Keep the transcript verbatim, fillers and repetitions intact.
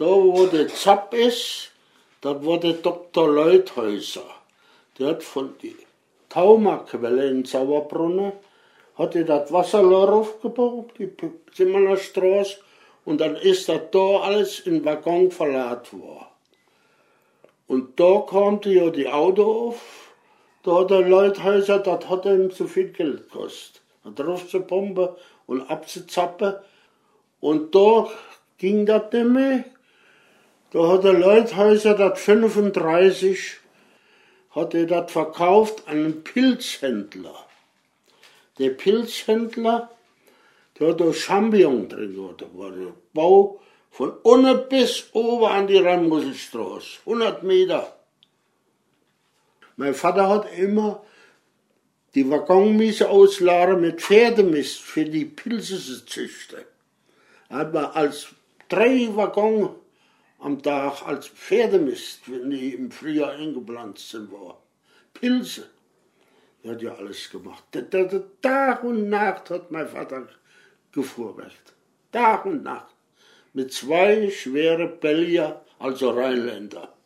da wo der Zapp ist, dort war der Doktor Leuthäuser. Der hat von die Taumerquelle in Sauerbrunnen, hat er das Wasserloch aufgebaut, die Zimmerner Straße, und dann ist das da alles in Waggon verladen worden. Und da kam ja die Auto auf, da hat der Leuthäuser, das hat ihm zu viel Geld gekostet. Drauf zu pumpen und abzuzappen. Und da ging das nicht mehr. Da hat der Leuthäuser das fünfunddreißig, hat er das verkauft an einen Pilzhändler. Der Pilzhändler, der hat da Champignon drin gehabt. Da war der Bau von unten bis oben an die Rheinmusselstraße, hundert Meter. Mein Vater hat immer die Waggonmiese ausladen mit Pferdemist für die Pilze zu züchten. Aber als drei Waggon am Tag als Pferdemist, wenn die im Frühjahr eingepflanzt sind, war. Pilze. Er hat ja alles gemacht. Tag und Nacht hat mein Vater gefuhrwerkt. Tag und Nacht. Mit zwei schweren Belgier, also Rheinländer.